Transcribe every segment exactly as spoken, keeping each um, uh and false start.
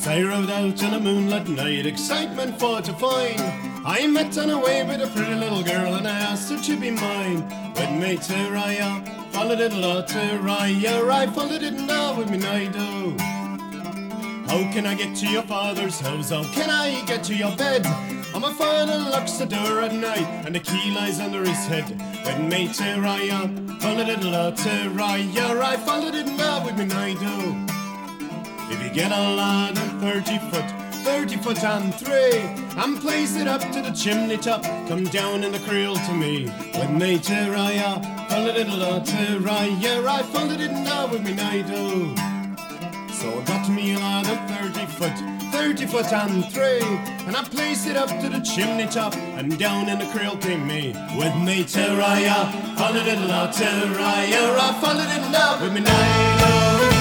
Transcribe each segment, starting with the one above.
As I rode out on a moonlit night, excitement for to find I met on a way with a pretty little girl, and I asked her to be mine. With me to Raya, followed it a lot to Raya, I followed it now with me Nido. How can I get to your father's house? How can I get to your bed? And my father locks the door at night, and the key lies under his head. With me to Raya, followed it a lot to Raya, I followed it now with me Nido. If you get a lad of thirty foot, thirty foot and three, and place it up to the chimney top, come down in the creel to me. With me to Raya, followed it a lot to Raya, I followed it now with me Nido. So I got me a lad of thirty foot, thirty foot and three, and I placed it up to the chimney top, and down in the creel to me. With me to Raya, followed it a lot to Raya, I followed it now with me Nido.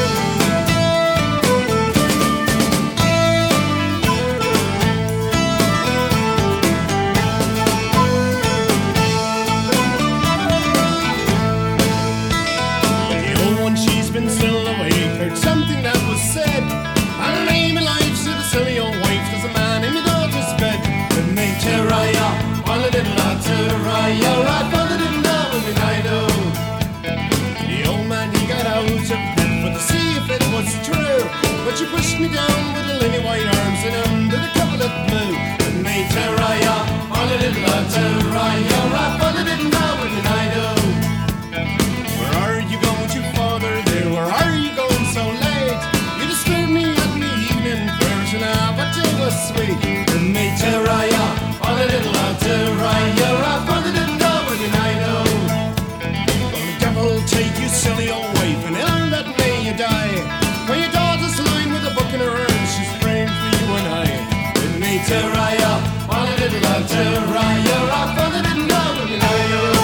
Been still awake, heard something that was said. I lay my life to the silly old wife, there's a man in my daughter's bed. With me to Raya, followed it a lot to Raya, I followed it now with me Nido. The old man, he got out of bed for to see if it was true, but she pushed me down with the lily white arms and under the coverlet blue. With me to Raya, followed it a lot to Raya, I followed it now with me Nido. Where are you going to, father? Where are you going so late? You disturbed me at me evening prayers, and I but it was sweet. With me to Raya, followed it a lot to Raya, I followed it now with me Nido. Well, the devil take you, silly old wife, and ill that may you die. When your daughter's lying with a book in her arms, she's praying for you and I. With me to Raya, followed it a lot to Raya, I followed it now with me Nido.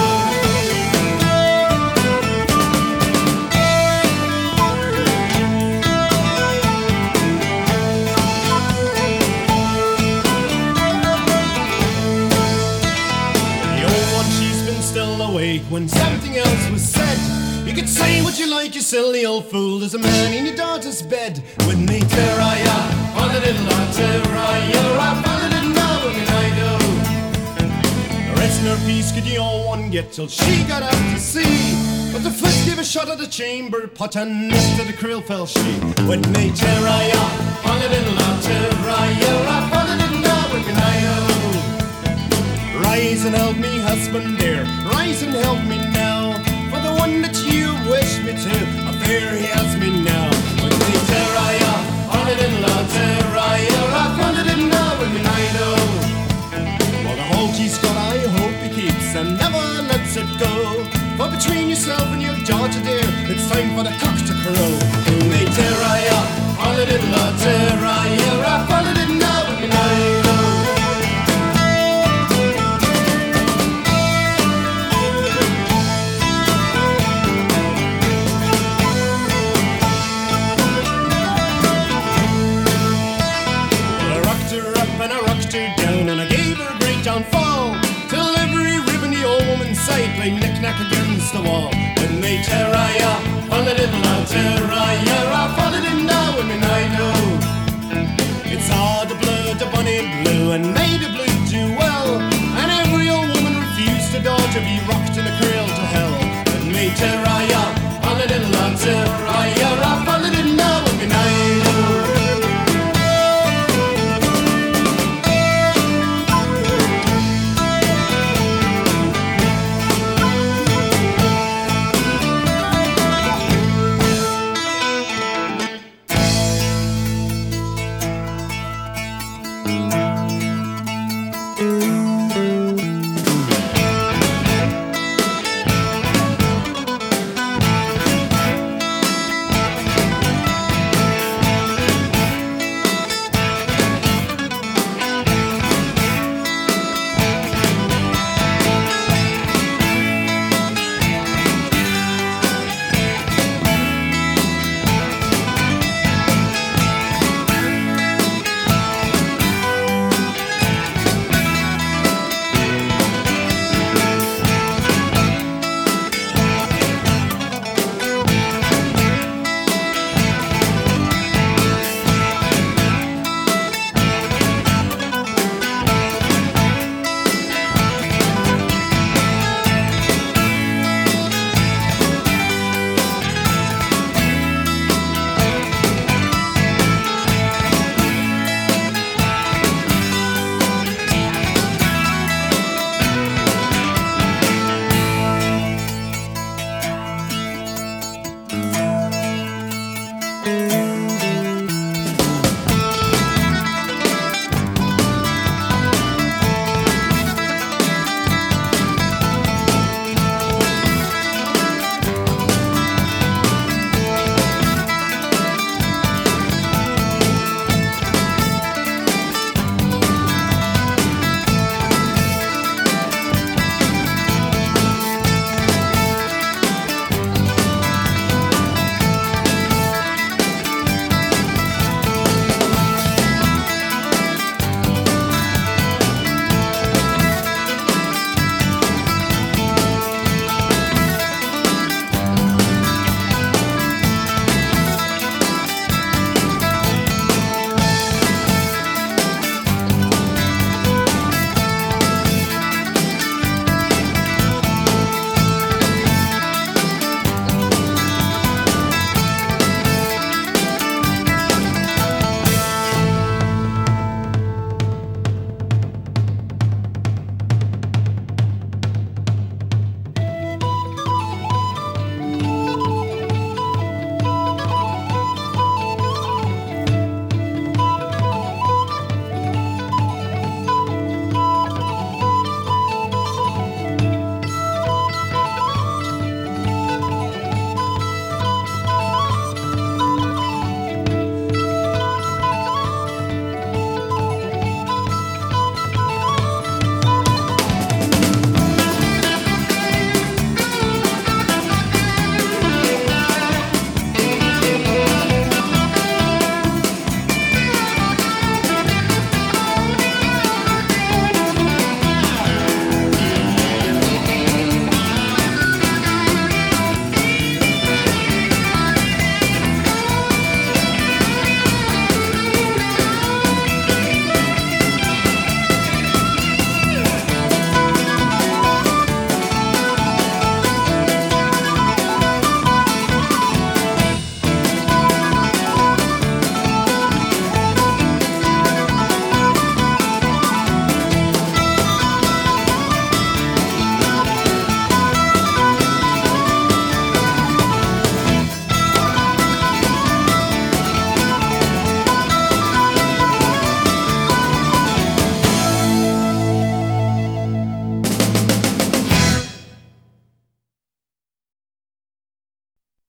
When something else was said, you could say what you like, you silly old fool. There's a man in your daughter's bed. With me to Raya, followed it a lot to Raya, I followed it now with me Nido. Rest in her peace could you all one get till she got out to sea, but the first gave a shot at the chamber pot, and to the krill fell she. With me to Raya, followed it a lot to Raya, I followed it now with me Nido. Rise and help me, husband dear, rise and help me now, for the one that you wish me to, a fear he has me now. With me to Raya, followed it a lot to Raya, I followed it now with me Nido. Well, the hold he's got I hope he keeps, and never lets it go, for between yourself and your daughter dear, it's time for the cock to crow. With me to Raya, followed it a lot to Raya,